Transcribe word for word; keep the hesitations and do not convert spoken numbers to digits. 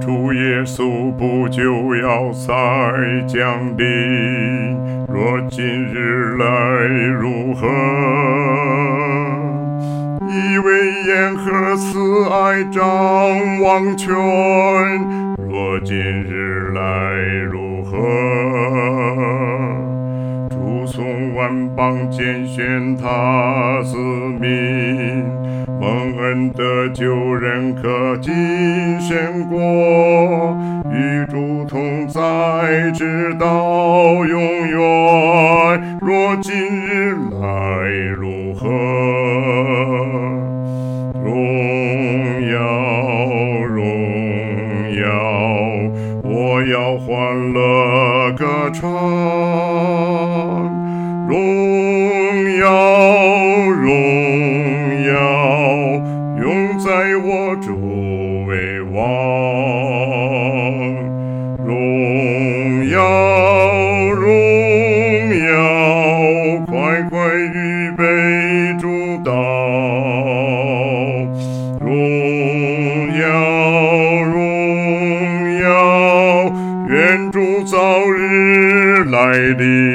主耶稣不久要再降临，若今日来如何？以为沿河慈爱张望全，若今日来如何？主从万邦拣选他子民，蒙恩得救人可进神国，与主同在直到永远。若今日来如何？荣耀荣耀，我要欢乐歌唱。荣耀荣耀，永在我周围望。荣耀荣耀，快快预备主道。荣耀荣耀，愿主早日来临。